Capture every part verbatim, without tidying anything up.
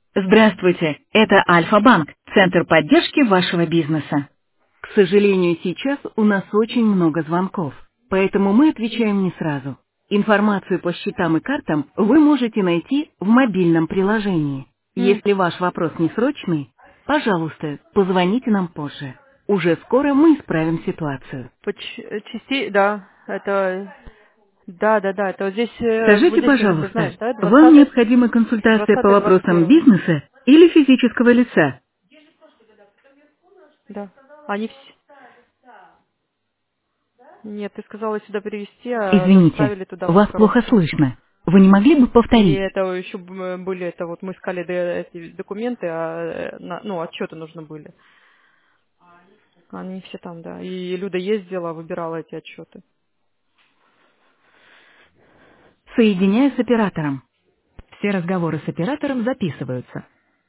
Здравствуйте, это Альфа-банк, центр поддержки вашего бизнеса. К сожалению, сейчас у нас очень много звонков, поэтому мы отвечаем не сразу. Информацию по счетам и картам вы можете найти в мобильном приложении. М. Если ваш вопрос не срочный, пожалуйста, позвоните нам позже. Уже скоро мы исправим ситуацию. По ч- э, частей, да, это, да, да, да, это вот здесь, э, вот Скажите, здесь, э, ты знаешь, пожалуйста, да, вам двадцатый, необходима консультация по двадцатый, двадцать вопросам первый, бизнеса или физического лица? да, они все, нет, ты сказала сюда перевести, а Извините, доставили туда вас плохо коробку. слышно. Вы не могли бы И повторить? это еще б- были, это вот мы искали д- эти документы, а, э, на- ну, отчеты нужны были. Они все там, да. И Люда ездила, выбирала эти отчеты. Соединяю с оператором. Все разговоры с оператором записываются.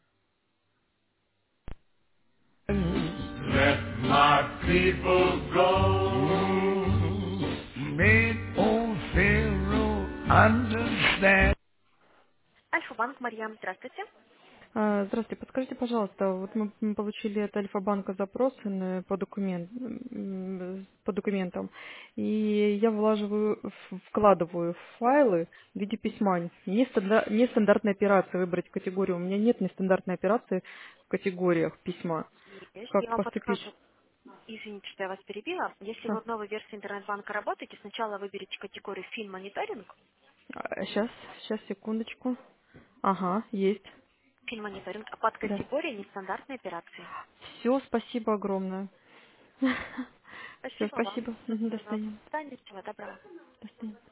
Let my people go. Make old Pharaoh understand. Альфа-банк, Марьям, здравствуйте. А, Здравствуйте, подскажите, пожалуйста, вот мы м, получили от Альфа-банка запросы на- по, документ, м, по документам, и я влаживаю, в- вкладываю файлы в виде письма. Нестандар- Нестандартная операция, выбрать категорию. У меня нет нестандартной операции в категориях письма. Есть. Как Я вам поступить? подскажу. Извините, что я вас перебила. Если вы А, в новой версии интернет-банка работаете, сначала выберите категорию «Фин-мониторинг». сейчас, сейчас, секундочку. Ага, есть, Фин-мониторинг, а под да. категорией «Нестандартные операции». Все, спасибо огромное. Все, Спасибо вам. спасибо. Мгм, До Пожалуйста. свидания. До свидания. Всего доброго. До свидания.